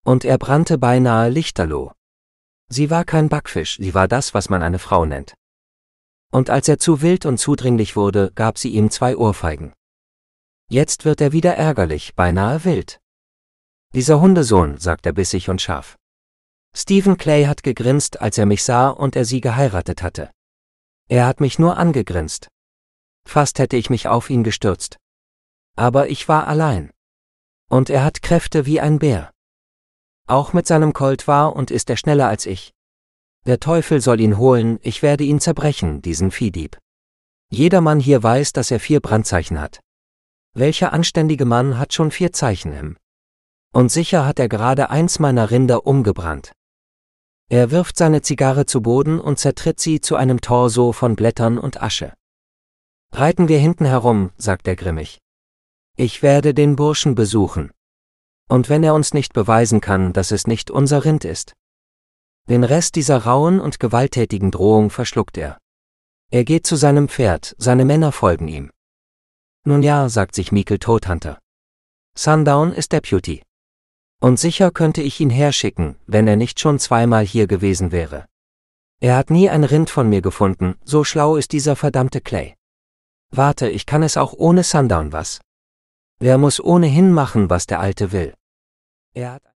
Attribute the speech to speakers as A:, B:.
A: Und er brannte beinahe lichterloh. Sie war kein Backfisch, sie war das, was man eine Frau nennt. Und als er zu wild und zudringlich wurde, gab sie ihm 2 Ohrfeigen. Jetzt wird er wieder ärgerlich, beinahe wild. Dieser Hundesohn, sagt er bissig und scharf. Stephen Clay hat gegrinst, als er mich sah und er sie geheiratet hatte. Er hat mich nur angegrinst. Fast hätte ich mich auf ihn gestürzt. Aber ich war allein. Und er hat Kräfte wie ein Bär. Auch mit seinem Colt war und ist er schneller als ich. Der Teufel soll ihn holen, ich werde ihn zerbrechen, diesen Viehdieb. Jeder Mann hier weiß, dass er 4 Brandzeichen hat. Welcher anständige Mann hat schon 4 Zeichen im? Und sicher hat er gerade eins meiner Rinder umgebrannt. Er wirft seine Zigarre zu Boden und zertritt sie zu einem Torso von Blättern und Asche. Reiten wir hinten herum, sagt er grimmig. Ich werde den Burschen besuchen. Und wenn er uns nicht beweisen kann, dass es nicht unser Rind ist. Den Rest dieser rauen und gewalttätigen Drohung verschluckt er. Er geht zu seinem Pferd, seine Männer folgen ihm. Nun ja, sagt sich Meikle Todhunter. Sundown ist Deputy. Und sicher könnte ich ihn herschicken, wenn er nicht schon 2-mal hier gewesen wäre. Er hat nie ein Rind von mir gefunden, so schlau ist dieser verdammte Clay. Warte, ich kann es auch ohne Sundown was. Wer muss ohnehin machen, was der Alte will? Er hat